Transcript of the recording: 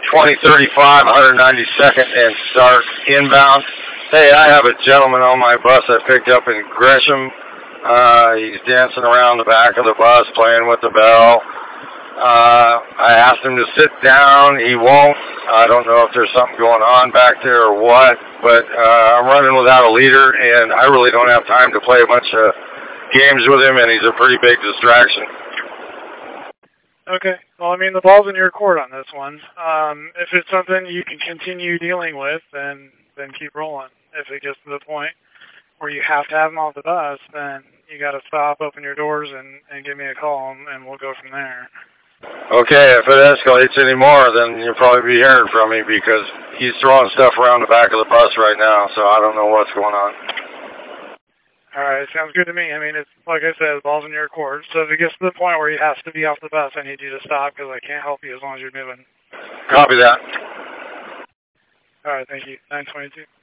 2035, 192nd and Stark inbound. Hey, I have a gentleman on my bus I picked up in Gresham. He's dancing around the back of the bus, playing with the bell. I asked him to sit down. He won't. I don't know if there's something going on back there or what, but I'm running without a leader, and I really don't have time to play a bunch of games with him, and he's a pretty big distraction. Okay. Well, I mean, the ball's in your court on this one. If it's something you can continue dealing with, then keep rolling. If it gets to the point where you have to have him off the bus, then you got to stop, open your doors, and give me a call, and we'll go from there. Okay, if it escalates anymore, then you'll probably be hearing from me because he's throwing stuff around the back of the bus right now, so I don't know what's going on. All right, sounds good to me. I mean, it's like I said, the ball's in your court. So if it gets to the point where he has to be off the bus, I need you to stop because I can't help you as long as you're moving. Copy that. All right, thank you. 922.